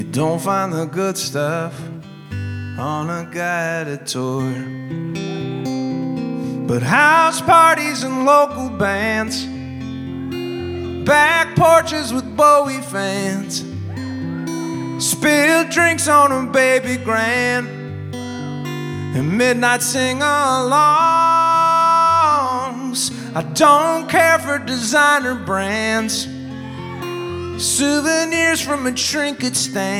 You don't find the good stuff on a guided tour, but house parties and local bands, back porches with Bowie fans, spilled drinks on a baby grand, and midnight sing-alongs. I don't care for designer brands, souvenirs from a trinket stand.